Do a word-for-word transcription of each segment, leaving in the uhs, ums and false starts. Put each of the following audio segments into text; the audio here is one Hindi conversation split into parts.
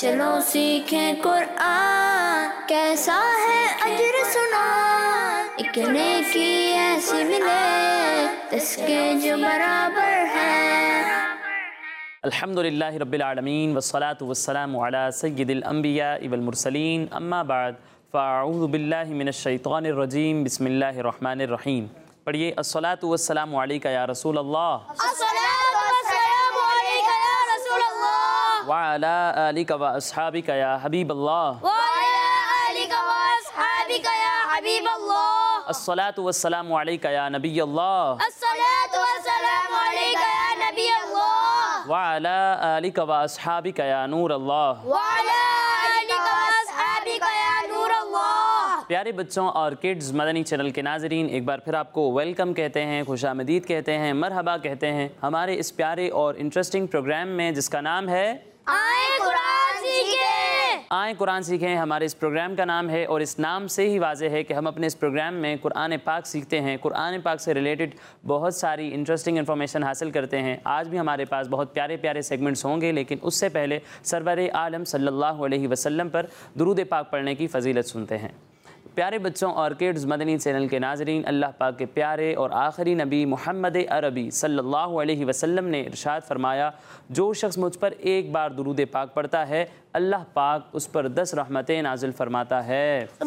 चलो सीखें कुरान, कैसा है अजर सुना, एक नेकी ऐसी मिले इसके जो बराबर है। अल्हम्दुलिल्लाहि रब्बिल आलमीन वस्सलातु वस्सलामु अला सय्यिदिल अंबिया वल मुरसलीन अम्मा बाद फ़अऊज़ु बिल्लाहि मिनश शैतानिर रजीम बिस्मिल्लाहिर रहमानिर रहीम। पढ़िए अस्सलातु वस्सलामु अलैका या रसूल अल्लाह, अस्सलातु वस्सलामु अलैका या रसूल अल्लाह, व अला आलिका व अस्हाबिका या हबीब अल्लाह, व अला आलिका व अस्हाबिका या हबीब अल्लाह, अस्सलातु वस्सलामु अलैका या नबी अल्लाह, अस्सलातु वस्सलामु अलैका या नबी अल्लाह, व अला आलिका व अस्हाबिका या नूर अल्लाह, व अला आलिका व अस्हाबिका या नूर अल्लाह। प्यारे बच्चों और किड्स मदनी चैनल के नाजरीन, एक बार फिर आपको वेलकम कहते हैं, खुशामदीद कहते हैं, मरहबा कहते हैं हमारे इस प्यारे और इंटरेस्टिंग प्रोग्राम में जिसका नाम है आए कुरान सीखें। आए कुरान सीखें। हमारे इस प्रोग्राम का नाम है और इस नाम से ही वाज़ेह है कि हम अपने इस प्रोग्राम में कुरान पाक सीखते हैं, कुरान पाक से रिलेटेड बहुत सारी इंटरेस्टिंग इन्फॉर्मेशन हासिल करते हैं। आज भी हमारे पास बहुत प्यारे प्यारे सेगमेंट्स होंगे, लेकिन उससे पहले सरवर आलम सल्लल्लाहु अलैहि वसल्लम पर दुरूद पाक पढ़ने की फ़जीलत सुनते हैं। प्यारे बच्चों और किड्स मदनी चैनल के नाजरीन, अल्लाह पाक के प्यारे और आखिरी नबी मोहम्मद अरबी सल्लल्लाहु अलैहि वसल्लम ने इरशाद फरमाया, जो शख्स मुझ पर एक बार दुरूद पाक पढ़ता है अल्लाह पाक उस पर दस रहमतें नाजिल फरमाता है।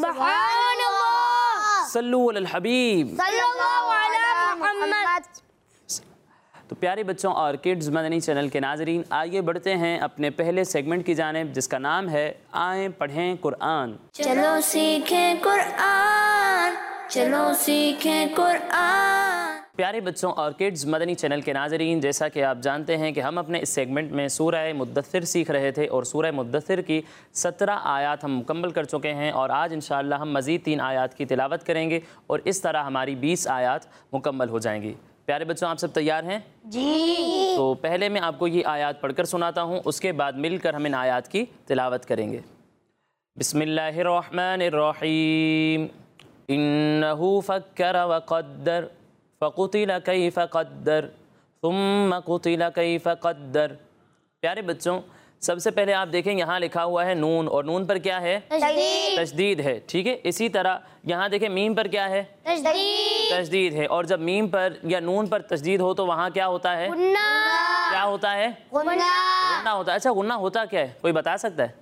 सुब्हानअल्लाह, सल्लु अलल हबीब सल्लल्लाहु अला मुहम्मद। तो प्यारे बच्चों और किड्स मदनी चैनल के नाजरीन, आइए बढ़ते हैं अपने पहले सेगमेंट की जानिब जिसका नाम है आएँ पढ़ें कुरान। चलो सीखें कुरान, चलो सीखें कुरान। प्यारे बच्चों और किड्स मदनी चैनल के नाजरीन, जैसा कि आप जानते हैं कि हम अपने इस सेगमेंट में सूरह मुद्दस्सिर सीख रहे थे और सूरह मुद्दस्सिर की सत्रह आयात हम मुकम्मल कर चुके हैं और आज इंशाअल्लाह हम मज़ीद तीन आयात की तिलावत करेंगे और इस तरह हमारी बीस आयात मुकम्मल हो जाएंगी। प्यारे बच्चों, आप सब तैयार हैं? जी। तो पहले मैं आपको ये आयात पढ़कर सुनाता हूँ, उसके बाद मिलकर हम इन आयात की तिलावत करेंगे। बिस्मिल्लाहिर्रहमानिर्रहीम। इन्नहु फक्कर व क़द्दर फ़क़ुतिल कैफ़ क़द्दर सुम्मा क़ुतिल कैफ़ क़द्दर। प्यारे बच्चों, सबसे पहले आप देखें यहाँ लिखा हुआ है नून, और नून पर क्या है? तशदीद। तशदीद है, ठीक है। इसी तरह यहाँ देखें मीम पर क्या है? तशदीद। तशदीद है। और जब मीम पर या नून पर तशदीद हो तो वहाँ क्या होता है? गुन्ना। क्या होता है? गुन्ना। गुन्ना होता है। अच्छा, गुन्ना होता क्या है, कोई बता सकता है?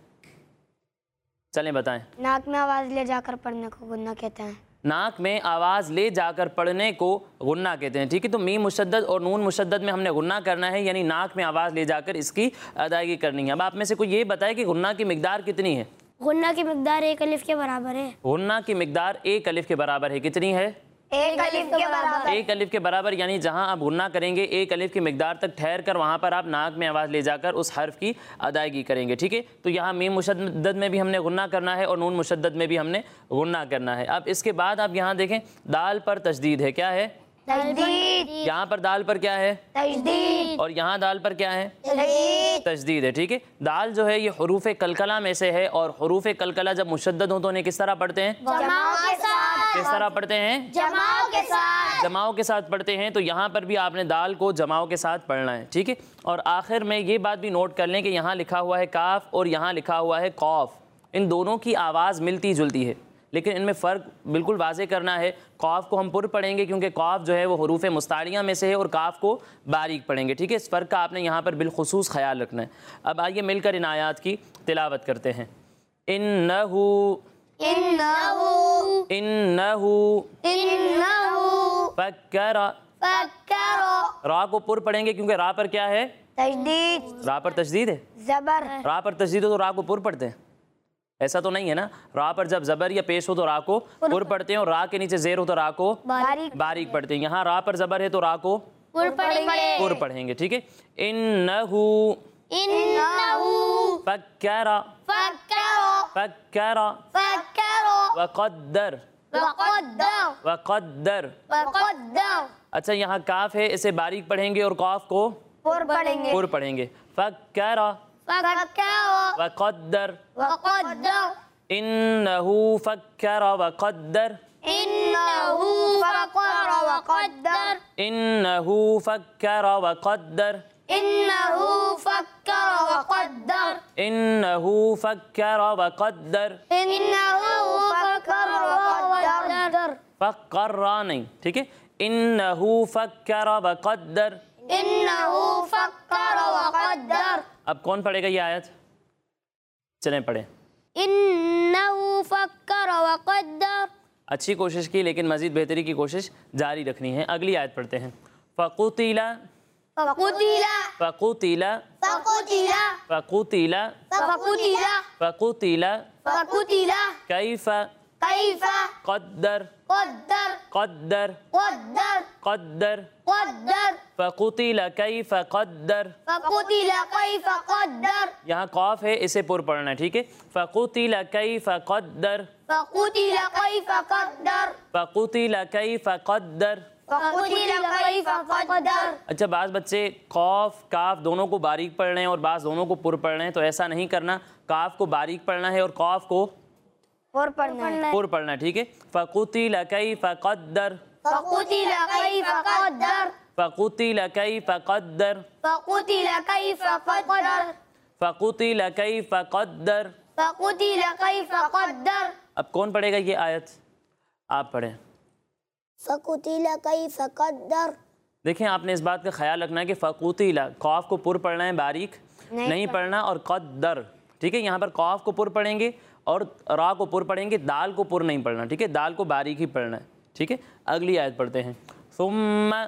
चलें बताएं। नाक में आवाज़ ले जाकर पढ़ने को गुन्ना कहते हैं। नाक में आवाज़ ले जाकर पढ़ने को गुन्ना कहते हैं, ठीक है। तो मीम मुशद्दद और नून मुशद्दद में हमने गुन्ना करना है, यानी नाक में आवाज़ ले जाकर इसकी अदायगी करनी है। अब आप में से कोई ये बताए कि गुन्ना की मिकदार कितनी है? गुन्ना की मिकदार एक अलिफ के बराबर है। गुन्ना की मिकदार एक अलिफ के बराबर है। कितनी है? एक अलिफ के बराबर। एक अलिफ के बराबर, यानी जहां आप गुन्ना करेंगे एक अलिफ की मिकदार तक ठहर कर वहां पर आप नाक में आवाज़ ले जाकर उस हर्फ की अदायगी करेंगे, ठीक है। तो यहाँ मीम मुशद्दद में भी हमने गुन्ना करना है और नून मुशद्दद में भी हमने गुन्ना करना है। अब इसके बाद आप यहाँ देखें, दाल पर तशदीद है। क्या है? तशदीद। यहाँ पर दाल पर क्या है? तशदीद। और यहाँ दाल पर क्या है? तशदीद। तशदीद है, ठीक है। दाल जो है ये हरूफ कलकला में से है और हरूफ कलकला जब मुशद्दद हो तो उन्हें किस तरह पढ़ते हैं? जमाओ के साथ। किस तरह पढ़ते हैं? जमाओ के साथ। जमाओ के साथ पढ़ते हैं। तो यहाँ पर भी आपने दाल को जमाओ के साथ पढ़ना है, ठीक है। और आखिर में ये बात भी नोट कर लें कि यहाँ लिखा हुआ है काफ और यहाँ लिखा हुआ है कौफ। इन दोनों की आवाज़ मिलती जुलती है, लेकिन इनमें फ़र्क बिल्कुल वाज़े करना है। कौफ को हम पुर पढ़ेंगे क्योंकि कौफ जो है वो हरूफ मुस्तारिया में से है और काफ को बारीक पढ़ेंगे, ठीक है। इस फ़र्क का आपने यहाँ पर बिलखुसूस ख्याल रखना है। अब आइए मिलकर इन आयात की तिलावत करते हैं। इन्नहु इन्नहु इन्नहु इन्नहु फक्कर। फक्कर। रा को पुर पढ़ेंगे क्योंकि रा पर क्या है? तशदीद। रा पर तशदीद है। जबर। रा पर तशदीद हो तो रा को पुर पढ़ते हैं, ऐसा तो नहीं है ना। रा पर जब जबर या पेश हो तो रा को पुर पढ़ते हैं और रा के नीचे जेर हो तो रा को बारीक बारीक पढ़ते हैं। यहाँ रा पर जबर है तो रा को पुर पढ़ेंगे। पुर पढ़ेंगे, ठीक है। इन्नहु इन्नहु फक्कर फक्कर फक्कर फक्कर व क़द्दर वक़द्दर व क़द्दर। वक़द्दर। अच्छा, यहाँ काफ है, इसे बारीक पढ़ेंगे और कौफ को पुर पढ़ेंगे। पुर पढ़ेंगे। फक्कर फक्कर व क़द्दर। वक़द्दर। इन्नहु फक्कर व क़द्दर। इन्नहु फक्कर वक़द्दर। इन्नहु फक्कर व क़द्दर। इन्नहु फक्कर व क़द्दर इन्नहु फक्कर व क़द्दर। इन्नहु फक्कर व क़द्दर फक्करा नहीं, ठीक है। इन्नहु फक्कर व क़द्दर। इन्नहु फक्कर व क़द्दर। अब कौन पढ़ेगा ये आयत? चलें पढ़ें। इन्नहु फक्कर व क़द्दर। अच्छी कोशिश की, लेकिन मज़ीद बेहतरी की कोशिश जारी रखनी है। अगली आयत पढ़ते हैं। फ़क़ुतिला फ़क़ुतिला फ़क़ुतिला फ़क़ुतिला फ़क़ुतिला फ़क़ुतिला फ़क़ुतिला फ़क़ुतिला कैफ़ कैफ़ क़द्दर क़द्दर क़द्दर क़द्दर क़द्दर क़द्दर फ़क़ुतिला कैफ़ क़द्दर। फ़क़ुतिला कैफ़ क़द्दर। यहाँ कौफ है, इसे पुर पढ़ना है, ठीक है। फ़क़ुतिला कैफ़ क़द्दर फ़क़ुतिला कैफ़ क़द्दर फ़क़ुतिला कैफ़ क़द्दर। फ़क़ुतिला कैफ़ क़द्दर। अच्छा, बाज़ बच्चे कौफ काफ दोनों को बारीक पढ़ रहे हैं और बाज़ दोनों को पुर पढ़ रहे हैं, तो ऐसा नहीं करना। काफ को बारीक पढ़ना है और कौफ को और पढ़ना है। पुर पढ़ना है, ठीक है। फ़क़ुतिला कैफ़ क़द्दर फ़क़ुतिला कैफ़ क़द्दर फ़क़ुतिला कैफ़ क़द्दर फ़क़ुतिला कैफ़ क़द्दर फ़क़ुतिला कैफ़ क़द्दर। फ़क़ुतिला कैफ़ क़द्दर। अब कौन पढ़ेगा ये आयत? आप पढ़ें। फ़क़ुतिला कैफ़ क़द्दर। देखें, आपने इस बात का ख्याल रखना है कि फ़क़ुतिला कौफ को पुर पढ़ना है, बारीक नहीं, नहीं पढ़ना, और क़द्दर, ठीक है। यहाँ पर कौफ को पुर पढ़ेंगे और रा को पुर पढ़ेंगे, दाल को पुर नहीं पढ़ना, ठीक है। दाल को बारीक ही पढ़ना है, ठीक है। अगली आयत पढ़ते हैं। सुम्मा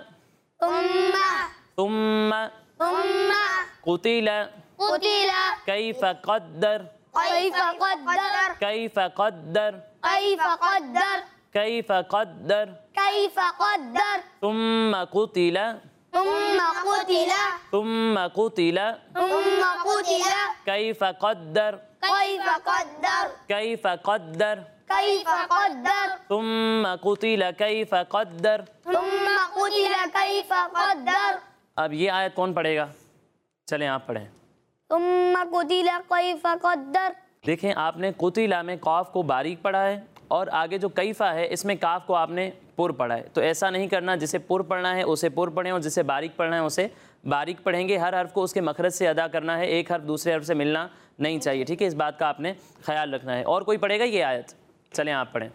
सुम्मा सुम्मा सुम्मा क़ुतिला क़ुतिला कैफ़ क़द्दर कैफ़ क़द्दर कैफ़ क़द्दर कैफ़ क़द्दर कैफ़ क़द्दर। कैफ़ क़द्दर। सुम्मा क़ुतिला सुम्मा क़ुतिला सुम्मा क़ुतिला सुम्मा क़ुतिला कैफ़ क़द्दर कैफ़ क़द्दर कैफ़ क़द्दर। कैफ़ क़द्दर। सुम्मा क़ुतिला कैफ़ क़द्दर। सुम्मा क़ुतिला कैफ़ क़द्दर। अब ये आयत कौन पढ़ेगा? चलें आप पढ़ें। सुम्मा क़ुतिला कैफ़ क़द्दर। देखें, आपने क़ुतिला में कौफ को बारीक पढ़ा है और आगे जो कैफ़ा है इसमें काफ को आपने पुर पढ़ा है। तो ऐसा नहीं करना, जिसे पुर पढ़ना है उसे पुर पढ़ें और जिसे बारीक पढ़ना है उसे बारीक पढ़ेंगे। हर हर्फ को उसके मखरज से अदा करना है, एक हर्फ दूसरे हर्फ से मिलना नहीं चाहिए, ठीक है। इस बात का आपने ख्याल रखना है। और कोई पढ़ेगा ये आयत? चलें आप पढ़ें।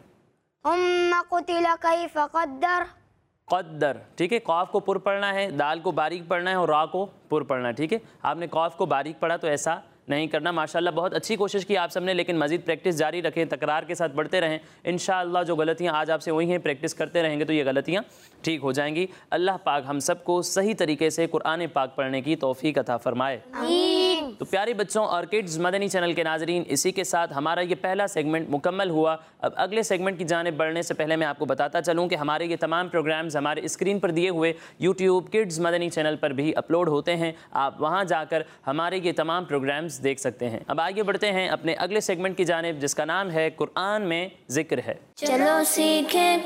सुम्मा क़ुतिला कैफ़ क़द्दर। क़द्दर, ठीक है। कौफ को पुर पढ़ना है, दाल को बारीक पढ़ना है और रा को पुर पढ़ना है, ठीक है। आपने कौफ को बारीक पढ़ा तो ऐसा नहीं करना। माशाल्लाह बहुत अच्छी कोशिश की आप सबने, लेकिन मज़ीद प्रैक्टिस जारी रखें, तकरार के साथ बढ़ते रहें। इंशाअल्लाह जो गलतियाँ आज आपसे हुई हैं, प्रैक्टिस करते रहेंगे तो ये गलतियाँ ठीक हो जाएंगी। अल्लाह पाक हम सबको सही तरीके से कुरान पाक पढ़ने की तौफीक अता फरमाए। तो प्यारे बच्चों और किड्स मदनी चैनल के नाजरीन, इसी के साथ हमारा ये पहला सेगमेंट मुकम्मल हुआ। अब अगले सेगमेंट की जानिब बढ़ने से पहले मैं आपको बताता चलूँ कि हमारे ये तमाम प्रोग्राम्स हमारे स्क्रीन पर दिए हुए यूट्यूब किड्स मदनी चैनल पर भी अपलोड होते हैं। आप वहाँ जाकर हमारे ये तमाम प्रोग्राम्स देख सकते हैं। अब आगे बढ़ते हैं अपने अगले सेगमेंट की जानिब, जिसका नाम है कुरान में ज़िक्र है। चलो सीखें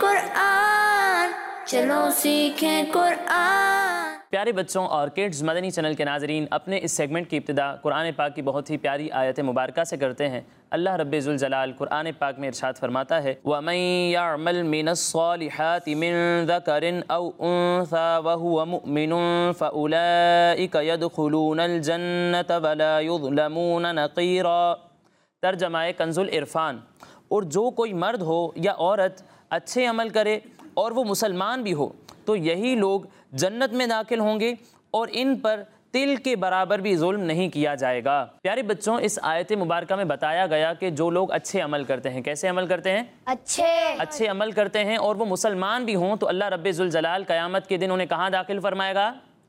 कुरान, चलो सीखें कुरान। प्यारे बच्चों और किड्स मदनी चैनल के नाजरीन, अपने इस सेगमेंट की इब्तिदा कुरान पाक की बहुत ही प्यारी आयत मुबारका से करते हैं। अल्लाह रब्बुल जलाल कुरान पाक में इरशाद फरमाता है, वमन यअमल मिनस्सालिहाति मिन ज़करिन औ उन्सा वहुव मुमिनुन फउलाइका यदखुलूनल जन्नत वला युज़लमून नक़ीरा। तर्जमाए कंजुल इरफान। और जो कोई मर्द हो या औरत अच्छे अमल करे और वो मुसलमान भी हो तो यही लोग जन्नत में दाखिल होंगे और इन पर तिल के बराबर भी जुल्म नहीं किया जाएगा। प्यारे बच्चों, इस आयत मुबारका में बताया गया कि जो लोग अच्छे अमल करते हैं, कैसे अमल करते हैं? अच्छे अच्छे अमल करते हैं और वो मुसलमान भी हों तो अल्लाह रब्बुल जलाल क़यामत के दिन उन्हें कहाँ दाखिल फरमाएगा?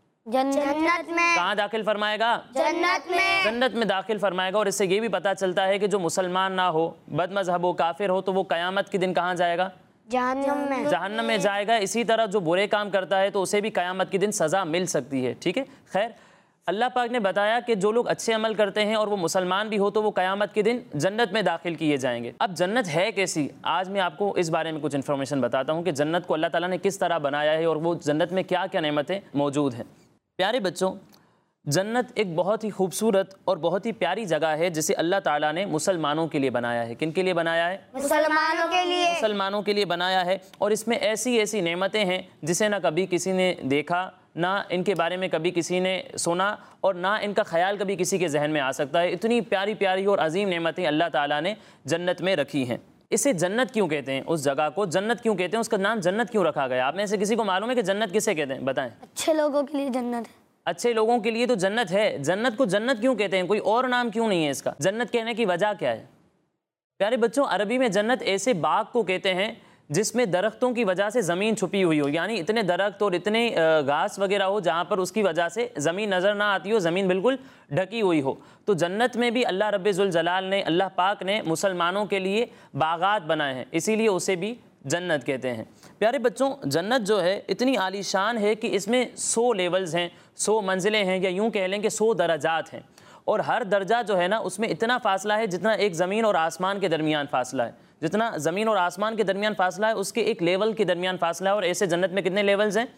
जन्नत में। कहाँ दाखिल फरमाएगा? जन्नत में। जन्नत में दाखिल फरमाएगा। और इससे ये भी पता चलता है कि जो मुसलमान ना हो, बदमज़हब हो, काफिर हो, तो वो क़यामत के दिन कहाँ जाएगा? जहन्नम में। जहन्नम में जाएगा। इसी तरह जो बुरे काम करता है तो उसे भी क़यामत के दिन सज़ा मिल सकती है, ठीक है। खैर, अल्लाह पाक ने बताया कि जो लोग अच्छे अमल करते हैं और वो मुसलमान भी हो तो वो क़यामत के दिन जन्नत में दाखिल किए जाएंगे। अब जन्नत है कैसी, आज मैं आपको इस बारे में कुछ इन्फॉर्मेशन बताता हूँ कि जन्नत को अल्लाह ताला ने किस तरह बनाया है और वो जन्नत में क्या क्या नेमतें मौजूद हैं। प्यारे बच्चों, जन्नत एक बहुत ही खूबसूरत और बहुत ही प्यारी जगह है जिसे अल्लाह ताला ने मुसलमानों के लिए बनाया है। किन के लिए बनाया है? मुसलमानों के लिए। मुसलमानों के लिए बनाया है। और इसमें ऐसी ऐसी नेमतें हैं जिसे ना कभी किसी ने देखा, ना इनके बारे में कभी किसी ने सुना और ना इनका ख्याल कभी किसी के जहन में आ सकता है। इतनी प्यारी प्यारी और अजीम नेमतें अल्लाह ताला ने जन्नत में रखी हैं। इसे जन्नत क्यों कहते हैं? उस जगह को जन्नत क्यों कहते हैं? उसका नाम जन्नत क्यों रखा गया? आप में से किसी को मालूम है कि जन्नत किसे कहते हैं? बताएं। अच्छे लोगों के लिए जन्नत है। अच्छे लोगों के लिए तो जन्नत है। जन्नत को जन्नत क्यों कहते हैं? कोई और नाम क्यों नहीं है इसका? जन्नत कहने की वजह क्या है? प्यारे बच्चों, अरबी में जन्नत ऐसे बाग को कहते हैं जिसमें दरख्तों की वजह से ज़मीन छुपी हुई हो, यानी इतने दरख्त और इतने घास वगैरह हो जहाँ पर उसकी वजह से ज़मीन नज़र ना आती हो, ज़मीन बिल्कुल ढकी हुई हो। तो जन्नत में भी अल्लाह रब्बुल जलाल ने, अल्लाह पाक ने मुसलमानों के लिए बागात बनाए हैं, इसीलिए उसे भी जन्नत कहते हैं। प्यारे बच्चों, जन्नत जो है इतनी आलीशान है कि इसमें सौ लेवल्स हैं, सौ मंजिलें हैं, या यूँ कह लें कि सौ दर्जात हैं। और हर दर्जा जो है ना उसमें इतना फ़ासला है जितना एक ज़मीन और आसमान के दरमियान फ़ासला है। जितना ज़मीन और आसमान के दरमियान फ़ासला है उसके एक लेवल के दरमियान फ़ासला है। और ऐसे जन्नत में कितने लेवल्स हैं?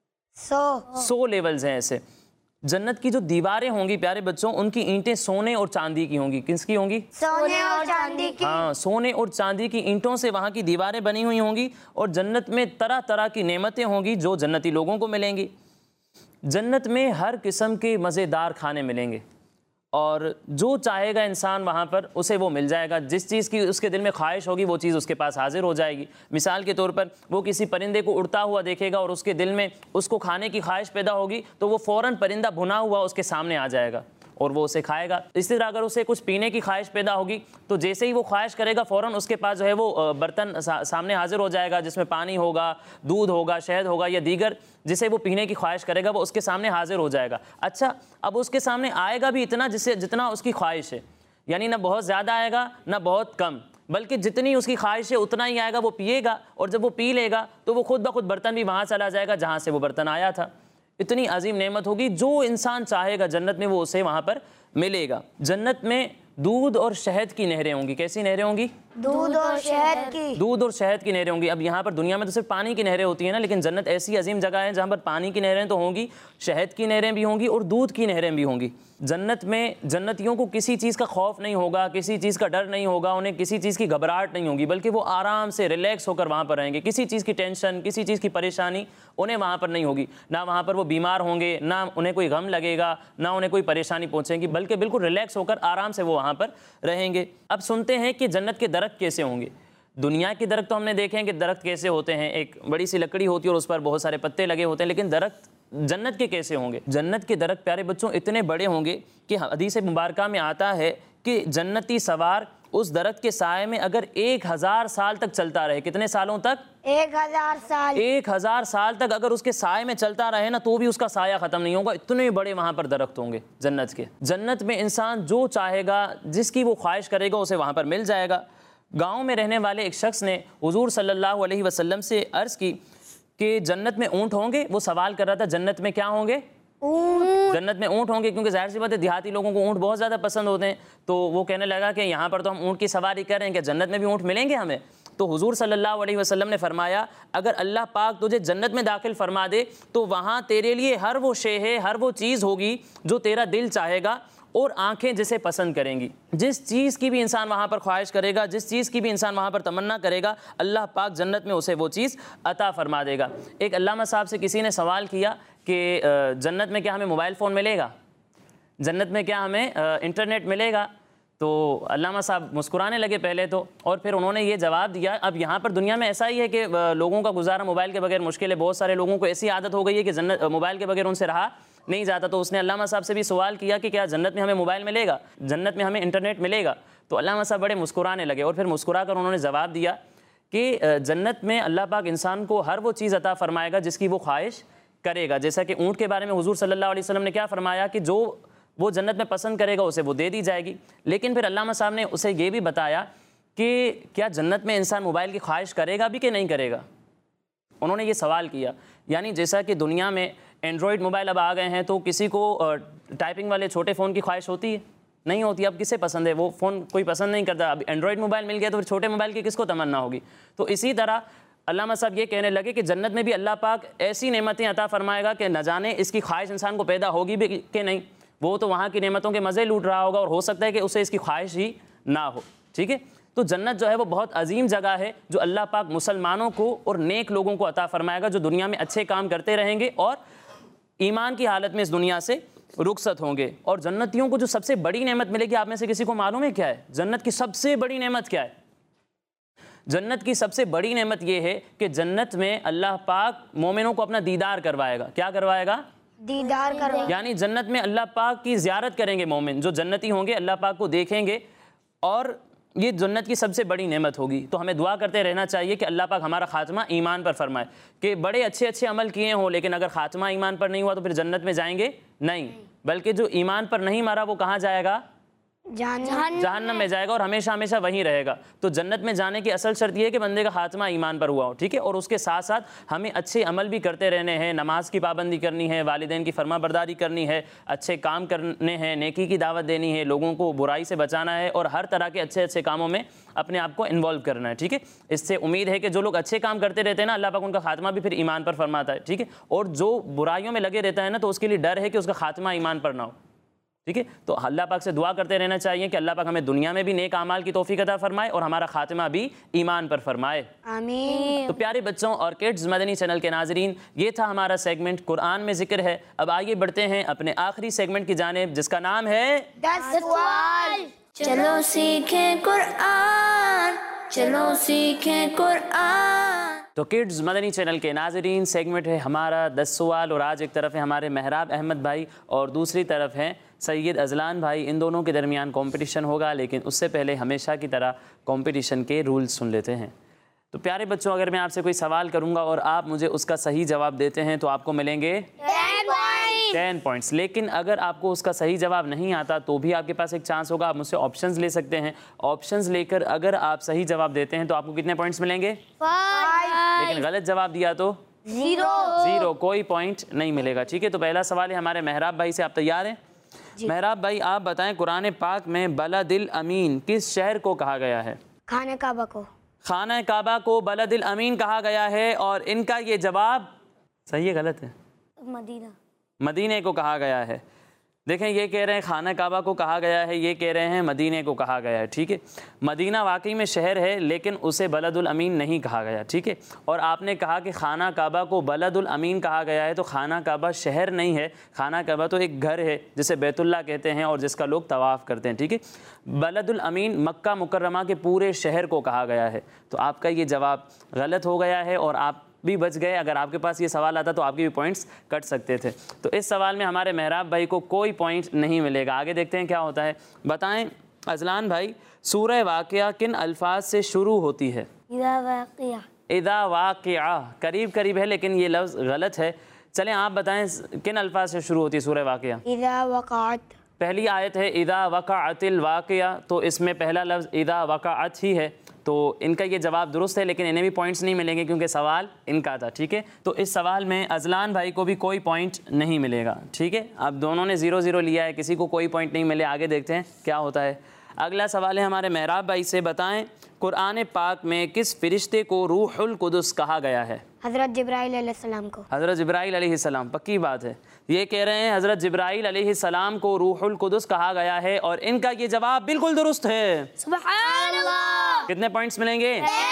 सौ सौ लेवल्स हैं ऐसे। जन्नत की जो दीवारें होंगी प्यारे बच्चों, उनकी ईंटें सोने और चांदी की होंगी। किसकी होंगी? सोने और चांदी की। हाँ, सोने और चांदी की ईंटों से वहाँ की दीवारें बनी हुई होंगी। और जन्नत में तरह तरह की नेमतें होंगी जो जन्नती लोगों को मिलेंगी। जन्नत में हर किस्म के मज़ेदार खाने मिलेंगे और जो चाहेगा इंसान वहाँ पर उसे वो मिल जाएगा। जिस चीज़ की उसके दिल में ख्वाहिश होगी वो चीज़ उसके पास हाजिर हो जाएगी। मिसाल के तौर पर वो किसी परिंदे को उड़ता हुआ देखेगा और उसके दिल में उसको खाने की ख्वाहिश पैदा होगी तो वो फ़ौरन परिंदा भुना हुआ उसके सामने आ जाएगा और वो उसे खाएगा। इसी तरह अगर उसे कुछ पीने की ख्वाहिश पैदा होगी तो जैसे ही वो ख्वाहिश करेगा फ़ौरन उसके पास जो है वो बर्तन सा, सामने हाजिर हो जाएगा जिसमें पानी होगा, दूध होगा, शहद होगा या दीगर जिसे वो पीने की ख्वाहिश करेगा वो उसके सामने हाजिर हो जाएगा। अच्छा, अब उसके सामने आएगा भी इतना जिससे जितना उसकी ख्वाहिश है, यानी ना बहुत ज़्यादा आएगा ना बहुत कम, बल्कि जितनी उसकी ख्वाहिश है उतना ही आएगा। वो पिएगा और जब वो पी लेगा तो वो खुद ब खुद बर्तन भी वहाँ चला जाएगा जहाँ से वो बर्तन आया था। इतनी अजीम नेमत होगी, जो इंसान चाहेगा जन्नत में वो उसे वहाँ पर मिलेगा। जन्नत में दूध और शहद की नहरें होंगी। कैसी नहरें होंगी? दूध और शहद की। दूध और शहद की नहरें होंगी। अब यहाँ पर दुनिया में तो सिर्फ पानी की नहरें होती हैं ना, लेकिन जन्नत ऐसी अजीम जगह है जहाँ पर पानी की नहरें तो होंगी, शहद की नहरें भी होंगी और दूध की नहरें भी होंगी। जन्नत में जन्नतियों को किसी चीज़ का खौफ नहीं होगा, किसी चीज़ का डर नहीं होगा, उन्हें किसी चीज़ की घबराहट नहीं होगी, बल्कि वो आराम से रिलैक्स होकर वहाँ पर रहेंगे। किसी चीज़ की टेंशन, किसी चीज़ की परेशानी उन्हें वहाँ पर नहीं होगी। ना वहाँ पर वो बीमार होंगे, ना उन्हें कोई गम लगेगा, ना उन्हें कोई परेशानी पहुँचेगी, बल्कि बिल्कुल रिलैक्स होकर आराम से वो वहाँ पर रहेंगे। अब सुनते हैं कि जन्नत के दरख्त कैसे होंगे। दुनिया के दरख्त तो हमने देखे हैं कि दरख्त कैसे होते हैं, एक बड़ी सी लकड़ी होती है और उस पर बहुत सारे पत्ते लगे होते हैं, लेकिन दरख्त जन्नत के कैसे होंगे? जन्नत के दरख्त प्यारे बच्चों इतने बड़े होंगे कि हदीस मुबारका में आता है कि जन्नती सवार उस दरख्त के साए में अगर एक हज़ार साल तक चलता रहे। कितने सालों तक? एक हजार साल। एक हज़ार साल तक अगर उसके साए में चलता रहे ना तो भी उसका साया ख़त्म नहीं होगा। इतने बड़े वहाँ पर दरख्त होंगे जन्नत के। जन्नत में इंसान जो चाहेगा, जिसकी वो ख्वाहिश करेगा उसे वहाँ पर मिल जाएगा। गाँव में रहने वाले एक शख्स ने हुजूर सल्लल्लाहु अलैहि वसल्लम से अर्ज़ की कि जन्नत में ऊँट होंगे। वो सवाल कर रहा था जन्नत में क्या होंगे? ऊँट। जन्नत में ऊँट होंगे, क्योंकि जाहिर सी बात है देहाती लोगों को ऊँट बहुत ज़्यादा पसंद होते हैं। तो वो कहने लगा कि यहाँ पर तो हम ऊँट की सवारी कर रहे हैं, कि जन्नत में भी ऊँट मिलेंगे हमें? तो हुजूर सल्लल्लाहु अलैहि वसल्लम ने फरमाया, अगर अल्लाह पाक तुझे जन्नत में दाखिल फरमा दे तो वहाँ तेरे लिए हर वो शे है, हर वो चीज़ होगी जो तेरा दिल चाहेगा और आंखें जिसे पसंद करेंगी। जिस चीज़ की भी इंसान वहाँ पर ख्वाहिश करेगा, जिस चीज़ की भी इंसान वहाँ पर तमन्ना करेगा, अल्लाह पाक जन्नत में उसे वो चीज़ अता फरमा देगा। एक अल्लामा साहब से किसी ने सवाल किया कि जन्नत में क्या हमें मोबाइल फ़ोन मिलेगा? जन्नत में क्या हमें इंटरनेट मिलेगा? तो अल्लामा साहब मुस्कुराने लगे पहले तो, और फिर उन्होंने ये जवाब दिया, अब यहाँ पर दुनिया में ऐसा ही है कि लोगों का गुजारा मोबाइल के बगैर मुश्किल है। बहुत सारे लोगों को ऐसी आदत हो गई है कि जन्नत मोबाइल के बगैर उनसे रहा नहीं जाता। तो उसने अल्लामा साहब से भी सवाल किया कि क्या जन्नत में हमें मोबाइल मिलेगा, जन्नत में हमें इंटरनेट मिलेगा? तो अल्लामा साहब बड़े मुस्कुराने लगे और फिर मुस्कुरा कर उन्होंने जवाब दिया कि जन्नत में अल्लाह पाक इंसान को हर वो चीज़ अता फरमाएगा जिसकी वो ख्वाहिश करेगा। जैसा कि ऊँट के बारे में हुजूर सल्लल्लाहु अलैहि वसल्लम ने क्या फरमाया कि जो वो जन्नत में पसंद करेगा उसे वो दे दी जाएगी। लेकिन फिर अल्लामा साहब ने उसे ये भी बताया कि क्या जन्नत में इंसान मोबाइल की ख्वाहिश करेगा भी कि नहीं करेगा? उन्होंने ये सवाल किया। यानी जैसा कि दुनिया में एंड्रॉयड मोबाइल अब आ गए हैं तो किसी को टाइपिंग वाले छोटे फ़ोन की ख्वाहिश होती है? नहीं होती। अब किसे पसंद है? वो फ़ोन कोई पसंद नहीं करता। अब एंड्रॉयड मोबाइल मिल गया तो फिर छोटे मोबाइल की किसको तमन्ना होगी? तो इसी तरह अल्लामा साहब ये कहने लगे कि जन्नत में भी अल्लाह पाक ऐसी नेमतें अता फरमाएगा कि न जाने इसकी ख्वाहिश इंसान को पैदा होगी भी कि नहीं। वो तो वहाँ की नेमतों के मज़े लूट रहा होगा और हो सकता है कि उसे इसकी ख्वाहिश ही ना हो। ठीक है, तो जन्नत जो है वो बहुत अजीम जगह है जो अल्लाह पाक मुसलमानों को और नेक लोगों को अता फरमाएगा, जो दुनिया में अच्छे काम करते रहेंगे और ईमान की हालत में इस दुनिया से रुखसत होंगे। और जन्नतियों को जो सबसे बड़ी नेमत मिलेगी, आप में से किसी को मालूम है क्या है? जन्नत की सबसे बड़ी नेमत क्या है? जन्नत की सबसे बड़ी नेमत यह है कि जन्नत में अल्लाह पाक मोमिनों को अपना दीदार करवाएगा। क्या करवाएगा? दीदार करो। यानी जन्नत में अल्लाह पाक की ज़ियारत करेंगे मोमिन, जो जन्नती होंगे अल्लाह पाक को देखेंगे, और ये जन्नत की सबसे बड़ी नेमत होगी। तो हमें दुआ करते रहना चाहिए कि अल्लाह पाक हमारा खात्मा ईमान पर फरमाए, कि बड़े अच्छे अच्छे अमल किए हों लेकिन अगर खात्मा ईमान पर नहीं हुआ तो फिर जन्नत में जाएंगे नहीं, बल्कि जो ईमान पर नहीं मरा वो कहाँ जाएगा? जहन्नम में जाएगा और हमेशा हमेशा वहीं रहेगा। तो जन्नत में जाने की असल शर्त यह है कि बंदे का खात्मा ईमान पर हुआ हो, ठीक है। और उसके साथ साथ हमें अच्छे अमल भी करते रहने हैं, नमाज की पाबंदी करनी है, वालिदैन की फर्माबरदारी करनी है, अच्छे काम करने हैं, नेकी की दावत देनी है, लोगों को बुराई से बचाना है और हर तरह के अच्छे अच्छे कामों में अपने आप को इन्वॉल्व करना है, ठीक है। इससे उम्मीद है कि जो लोग अच्छे काम करते रहते हैं ना, अल्लाह पाक उनका खात्मा भी फिर ईमान पर फरमाता है, ठीक है। और जो बुराइयों में लगे रहता है ना, तो उसके लिए डर है कि उसका खात्मा ईमान पर ना हो, ठीक है। तो अल्लाह पाक से दुआ करते रहना चाहिए कि अल्लाह पाक हमें दुनिया में भी नेक आमाल की तौफीक अता फरमाए और हमारा खात्मा भी ईमान पर फरमाए, आमीन। तो प्यारे बच्चों और किड्स मदनी चैनल के नाजरीन, ये था हमारा सेगमेंट कुरान में जिक्र है। अब आगे बढ़ते हैं अपने आखिरी सेगमेंट की जानिब, जिसका नाम है दस सवाल। चलो सीखें कुरान, चलो सीखें कुरान। तो किड्स मदनी चैनल के नाजरीन, सेगमेंट है हमारा दस सवाल, और आज एक तरफ है हमारे मेहराब अहमद भाई और दूसरी तरफ हैं सैयद अजलान भाई। इन दोनों के दरमियान कंपटीशन होगा, लेकिन उससे पहले हमेशा की तरह कंपटीशन के रूल्स सुन लेते हैं। तो प्यारे बच्चों, अगर मैं आपसे कोई सवाल करूंगा और आप मुझे उसका सही जवाब देते हैं तो आपको मिलेंगे टेन पॉइंट्स। लेकिन अगर आपको उसका सही जवाब नहीं आता तो भी आपके पास एक चांस होगा, आप मुझसे ऑप्शंस ले सकते हैं। ऑप्शंस लेकर अगर आप सही जवाब देते हैं तो आपको कितने पॉइंट्स मिलेंगे? फाइव। लेकिन गलत जवाब दिया तो जीरो। जीरो, कोई पॉइंट नहीं मिलेगा, ठीक है। तो पहला सवाल है हमारे मेहराब भाई से, आप तैयार हैं? मेहराब भाई, आप बताएं कुरान पाक में बलदिल अमीन किस शहर को कहा गया है? खाने काबा को। खाना काबा को बलदिल अमीन कहा गया है, और इनका ये जवाब सही है गलत है? मदीना। मदीने को कहा गया है। देखें, ये कह रहे हैं खाना काबा को कहा गया है, ये कह रहे हैं मदीने को कहा गया है, ठीक है। मदीना वाकई में शहर है, लेकिन उसे बलदुल अमीन नहीं कहा गया, ठीक है। और आपने कहा कि खाना काबा को बलदुल अमीन कहा गया है, तो खाना काबा शहर नहीं है, खाना काबा तो एक घर है जिसे बैतुल्ला कहते हैं और जिसका लोग तवाफ़ करते हैं, ठीक है। बलदुल अमीन मक्का मुकर्रमा के पूरे शहर को कहा गया है। तो आपका ये जवाब गलत हो गया है और आप भी बच गए। अगर आपके पास ये सवाल आता तो आपके भी पॉइंट्स कट सकते थे। तो इस सवाल में हमारे मेहराब भाई को कोई पॉइंट नहीं मिलेगा। आगे देखते हैं क्या होता है। बताएं अजलान भाई, सूरह वाक़िया किन अल्फाज से शुरू होती है? इदा वाक़िया। इदा वाक़िया, करीब करीब है लेकिन ये लफ्ज़ गलत है। चलें आप बताएं किन अल्फाज से शुरू होती है सूरह वाक़िया? इदा वक़अत। पहली आयत है इदा वक़अतिल वाक़िया, तो इसमें पहला लफ्ज़ इदा वक़अत ही है। तो इनका ये जवाब दुरुस्त है, लेकिन इन्हें भी पॉइंट्स नहीं मिलेंगे क्योंकि सवाल इनका था, ठीक है। तो इस सवाल में अजलान भाई को भी कोई पॉइंट नहीं मिलेगा, ठीक है। अब दोनों ने ज़ीरो ज़ीरो लिया है, किसी को कोई पॉइंट नहीं मिले। आगे देखते हैं क्या होता है। अगला सवाल है हमारे मेहराब भाई से, बताएं कुरान पाक में किस फ़रिश्ते को रूहुल कुदस कहा गया है? हज़रत जिब्राइल अलैहिस्सलाम को। हज़रत जिब्राइल अलैहिस्सलाम, पक्की बात है। ये कह रहे हैं हज़रत जिब्राइल अलैहिस्सलाम को रूहुल कुदस कहा गया है, और इनका ये जवाब बिल्कुल दुरुस्त है। सुभान अल्लाह। कितने पॉइंट्स मिलेंगे?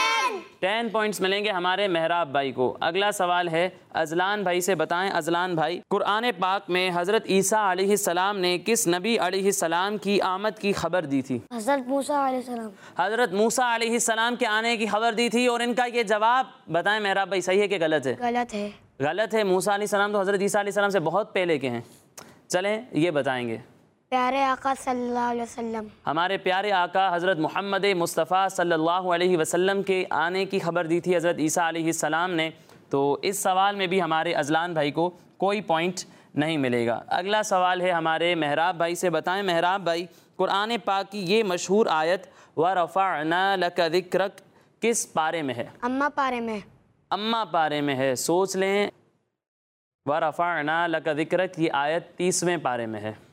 टेन पॉइंट्स मिलेंगे हमारे मेहराब भाई को। अगला सवाल है अजलान भाई से, बताएं अजलान भाई कुरान पाक में हज़रत ईसा अलैहिस्सलाम ने किस नबी अलैहिस्सलाम की आमद की खबर दी थी? हज़रत मूसा अलैहिस्सलाम। हज़रत मूसा अलैहिस्सलाम के आने की खबर दी थी, और इनका ये जवाब बताएं मेहराब भाई, सही है कि गलत है? गलत है। गलत है। मूसा अलैहिस्सलाम तो हज़रत ईसा अलैहिस्सलाम से बहुत पहले के हैं। चलें ये बताएंगे। प्यारे आका सल्लल्लाहु अलैहि वसल्लम, हमारे प्यारे आका हज़रत मोहम्मद मुस्तफ़ा सल्लल्लाहु अलैहि वसल्लम के आने की खबर दी थी हज़रत ईसा अलैहिस्सलाम ने। तो इस सवाल में भी हमारे अजलान भाई को कोई पॉइंट नहीं मिलेगा। अगला सवाल है हमारे मेहराब भाई से, बताएं मेहराब भाई कुरान पाक की ये मशहूर आयत व रफ़अना लका ज़िक्रक किस पारे में है? अम्मा पारे में। अम्मा पारे में है, सोच लें। व रफ़अना लका ज़िक्रक ये आयत तीसवें पारे में है।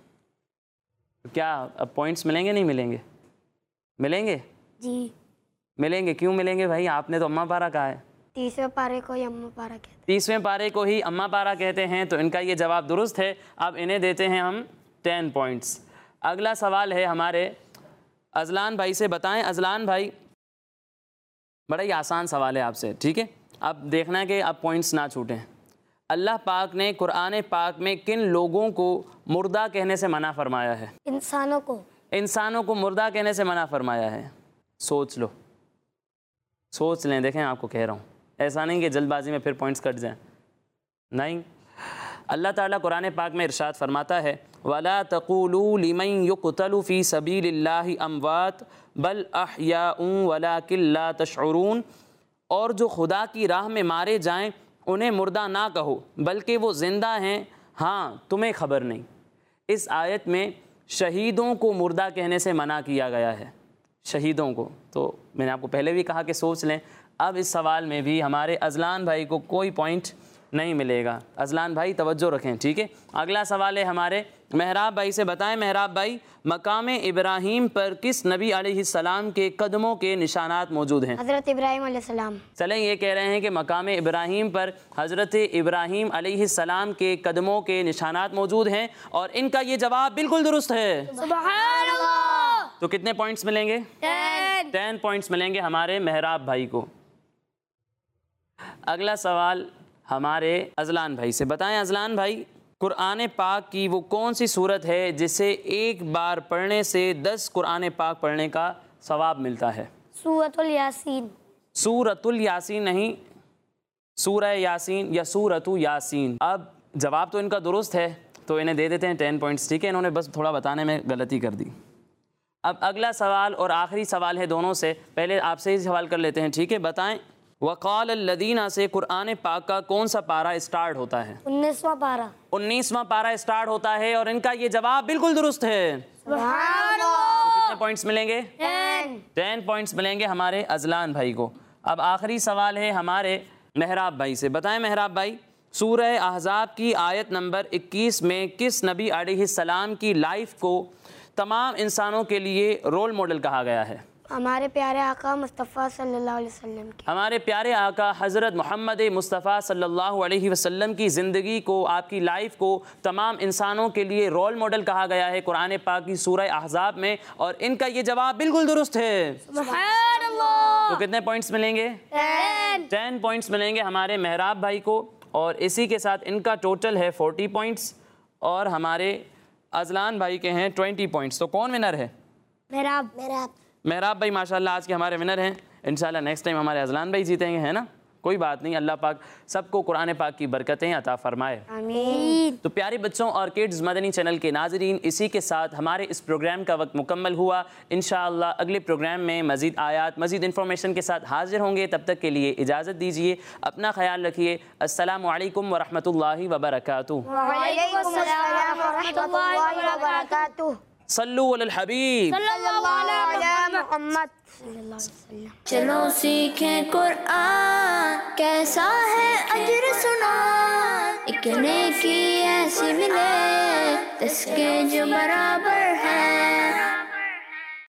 क्या अब पॉइंट्स मिलेंगे नहीं मिलेंगे? मिलेंगे जी मिलेंगे। क्यों मिलेंगे भाई? आपने तो अम्मा पारा कहा है। तीसवें पारे को ही अम्मा पारा कहते हैं। तीसवें पारे को ही अम्मा पारा कहते हैं, तो इनका ये जवाब दुरुस्त है। अब इन्हें देते हैं हम टेन पॉइंट्स। अगला सवाल है हमारे अजलान भाई से, बताएं अजलान भाई, बड़ा ही आसान सवाल है आपसे, ठीक है। अब देखना है कि आप पॉइंट्स ना छूटें। अल्लाह पाक ने कुरान पाक में किन लोगों को मुर्दा कहने से मना फरमाया है? इंसानों को। इंसानों को मुर्दा कहने से मना फरमाया है। सोच लो, सोच लें, देखें आपको कह रहा हूँ, ऐसा नहीं कि जल्दबाजी में फिर पॉइंट्स कट जाएं। नहीं, अल्लाह ताला कुरान पाक में इरशाद फरमाता है, वला तक़ूलू लिमन युक़तलु फ़ी सबीलिल्लाहि अमवात बल अहयाउन वलाकिन ला तशऊरून, और जो खुदा की राह में मारे जाएं उन्हें मुर्दा ना कहो बल्कि वो ज़िंदा हैं, हाँ तुम्हें खबर नहीं। इस आयत में शहीदों को मुर्दा कहने से मना किया गया है, शहीदों को। तो मैंने आपको पहले भी कहा कि सोच लें। अब इस सवाल में भी हमारे अजलान भाई को कोई पॉइंट नहीं मिलेगा। अजलान भाई तवज्जो रखें, ठीक है। अगला सवाल है हमारे मेहराब भाई से। बताएं मेहराब भाई, मकाम इब्राहीम पर किस नबी अलैहिस्सलाम के कदमों के निशानात मौजूद हैं? हज़रत इब्राहीम अलैहिस्सलाम। चलें, ये कह रहे हैं कि मकाम इब्राहीम पर हज़रत इब्राहीम अलैहिस्सलाम के कदमों के निशानात मौजूद हैं, और इनका ये जवाब बिल्कुल दुरुस्त है। सुभान अल्लाह। तो कितने पॉइंट्स मिलेंगे? टेन। टेन पॉइंट्स मिलेंगे हमारे मेहराब भाई को। अगला सवाल हमारे अजलान भाई से। बताएं अजलान भाई, कुरान पाक की वो कौन सी सूरत है जिसे एक बार पढ़ने से दस कुरान पाक पढ़ने का सवाब मिलता है? सूरतुल यासीन। सूरतुल यासीन नहीं, सूरह यासीन या सूरतु यासीन। अब जवाब तो इनका दुरुस्त है, तो इन्हें दे देते हैं टेन पॉइंट्स, ठीक है। इन्होंने बस थोड़ा बताने में गलती कर दी। अब अगला सवाल और आखिरी सवाल है दोनों से, पहले आपसे ही सवाल कर लेते हैं, ठीक है। बताएं वक़ाल अल्लदीना से कुरान पाक का कौन सा पारा स्टार्ट होता है? उन्नीसवां पारा। उन्नीसवां पारा स्टार्ट होता है, और इनका ये जवाब बिल्कुल दुरुस्त है। सुभान तो अल्लाह। कितने पॉइंट्स मिलेंगे? टेन। टेन पॉइंट्स मिलेंगे हमारे अजलान भाई को। अब आखिरी सवाल है हमारे मेहराब भाई से। बताएं मेहराब भाई, सूरह अहज़ाब की आयत नंबर इक्कीस में किस नबी अलैहिस्सलाम की लाइफ को तमाम इंसानों के लिए रोल मॉडल कहा गया है? हमारे प्यारे आका मुस्तफ़ा सल्लल्लाहु अलैहि वसल्लम की। हमारे प्यारे आका हज़रत मोहम्मद मुस्तफ़ा सल्लल्लाहु अलैहि वसल्लम की ज़िंदगी को, आपकी लाइफ को तमाम इंसानों के लिए रोल मॉडल कहा गया है कुरान पाक की सूरह अहज़ाब में, और इनका ये जवाब बिल्कुल दुरुस्त है। सुभान अल्लाह। तो कितने पॉइंट्स मिलेंगे? टेन। टेन पॉइंट्स मिलेंगे हमारे मेहराब भाई को, और इसी के साथ इनका टोटल है फोर्टी पॉइंट्स, और हमारे अजलान भाई के हैं ट्वेंटी पॉइंट्स। तो कौन विनर है? मेहराब। मेहराब। मेहराब भाई माशाल्लाह आज के हमारे विनर हैं। इंशाल्लाह नेक्स्ट टाइम हमारे अजलान भाई जीतेंगे, है ना। कोई बात नहीं, अल्लाह पाक सबको कुरान पाक की बरकतें अता फरमाए। आमीन। तो प्यारे बच्चों और किड्स मदनी चैनल के नाजरीन, इसी के साथ हमारे इस प्रोग्राम का वक्त मुकम्मल हुआ। इंशाअल्लाह अगले प्रोग्राम में मज़ीद आयात, मज़ीद इन्फॉर्मेशन के साथ हाजिर होंगे। तब तक के लिए इजाज़त दीजिए, अपना ख्याल रखिए। अस्सलामु अलैकुम वरहमतुल्लाहि वबरकातुहू। वालेकुम अस्सलाम वरहमतुल्लाहि वबरकातुहू। सल्लु अलल हबीब सल्लल्लाहु अलैहि मोहम्मद सल्लल्लाहु अलैहि वसल्लम। चलो सीखें कुरान, कैसा है अजर सुना, एक नेकी ऐसी मिले जिसके जो बराबर